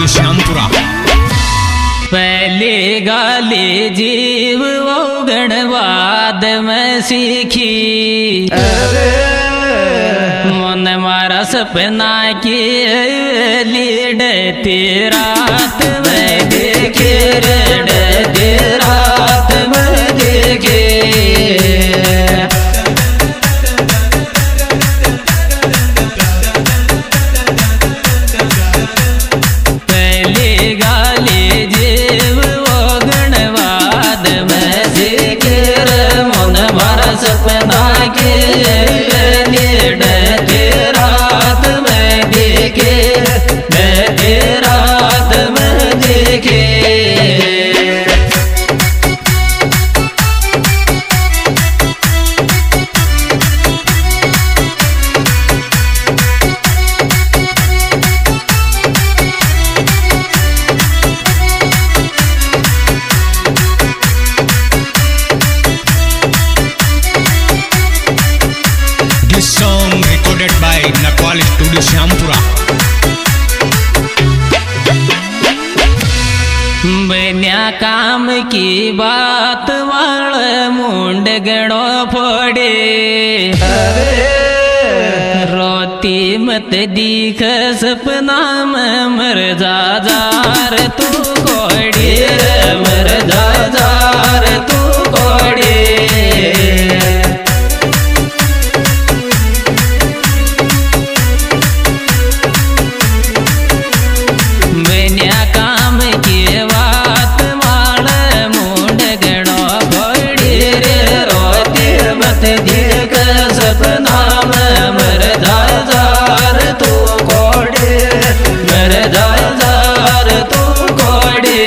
Studio Shyampura. पहले गाली जीव वो गणवाद में सीखी, मन मारा सपना की लीड रात में देखे, रात में देखे। सपना के रात में देखे, रात में देखे। This song recorded by Nakwal Studio Syampura। बन्या काम की बात वाल मुंड गणो फोड़े, रोती मत दीख सपना में मर जा जार तू कोड़ी, मर जा जार तू कोड़ी। सपना में मर जाए जार तू कोड़ी, मर जाए जार तू कोड़ी।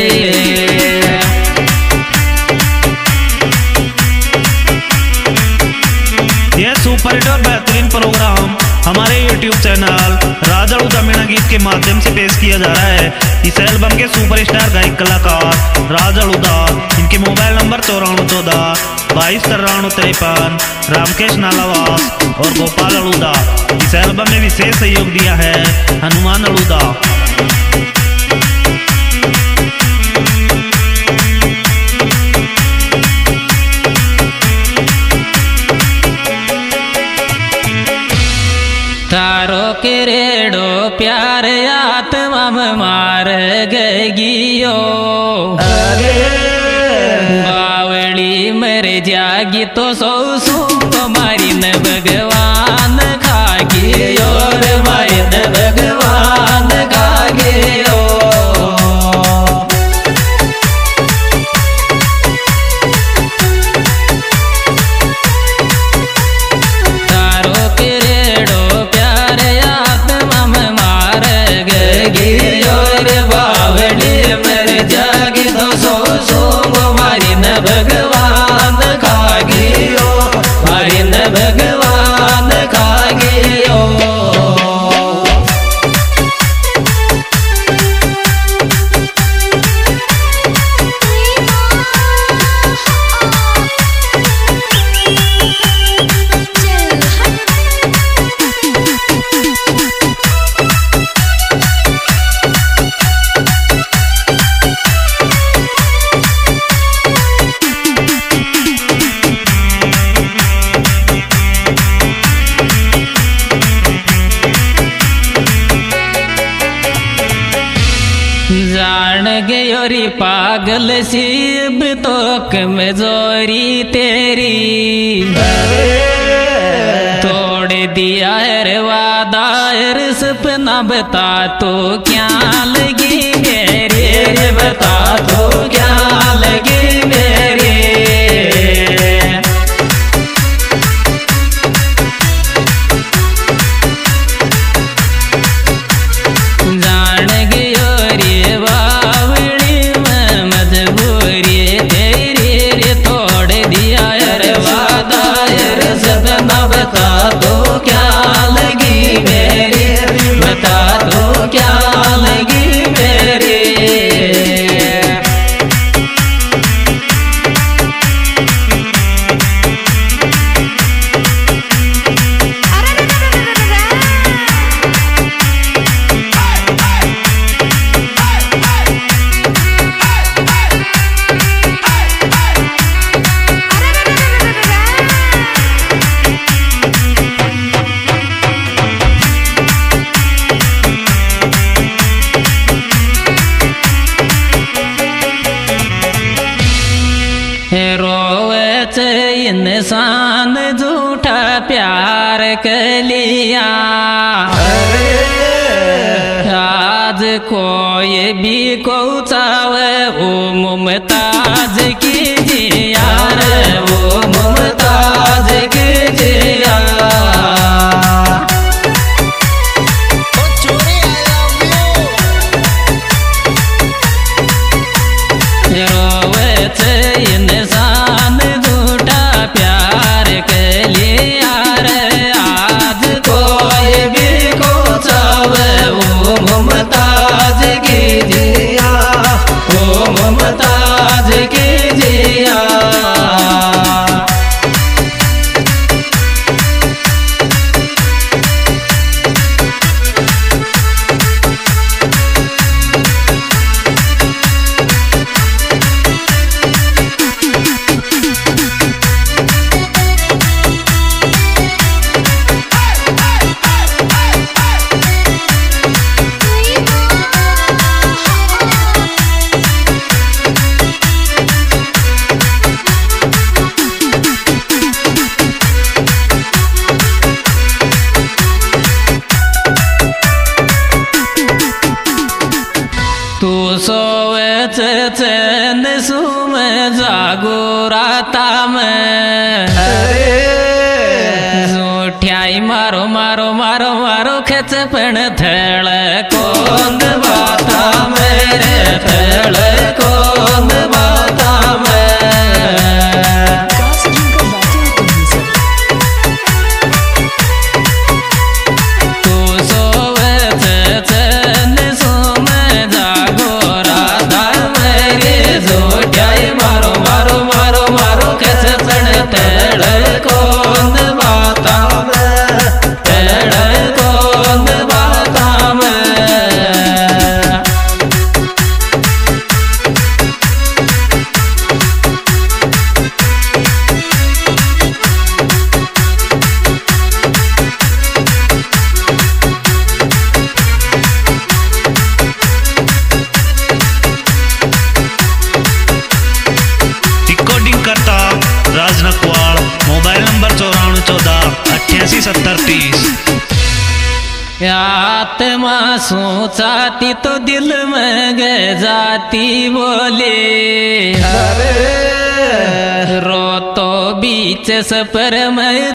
यह सुपर हिट और बेहतरीन प्रोग्राम हमारे YouTube चैनल राजा उदा मीणा गीत के माध्यम से पेश किया जा रहा है। इस एल्बम के सुपरस्टार गायक कलाकार राजा उदा, इनके मोबाइल नंबर 9414 22 93 53, रामकेश नालावास और गोपाल अड़ूदा। इस एल्बम में विशेष सहयोग दिया है हनुमान अड़ूदा। तारो के रेड़ो प्यार आत्मा में मार गगियो, बावड़ी मर जागी तो सौ सूप मारी न भगवान खागी, और मारी न भगवान खागी। भगवान खागियो, मारी न भगवान खागियो। जान गयो री पागल सीब तो कमजोरी तेरी, तोड़ दिया रे वादा रे सपना, बता तो क्या लगी मेरे, बता तो क्या लगी मेरे। बता दो क्या लगी मेरी, बता दो क्या रोवे च इंसान झूठा प्यार कर लिया। आज कोई भी को चावे वो मुमताज की जिया रे, वो मुमताज की जिया। रोवे च इंसान झूठा प्यार कर लिया रे, आज कोई भी को चावे वो मुमताज की जिया, वो मुमताज की जिया। तू सोवे चैन सुम जागो राता में, जोठियाई मारो मारो मारो मारो खेच पण थेल कोन बाता मेरे, थेल कोन बाता में। तू सोवे चैन सुम जागो राता मेरे, जोठियाई मारो मारो मारो मारो खेच पण थेल कोन बाता में, थेल कोन बाता में। रिकॉर्डिंग करता राज नकवाड़, मोबाइल नंबर 9414887030। आत्मा सोचाती तो दिल में गए जाती बोले, रो तो बीच सफर में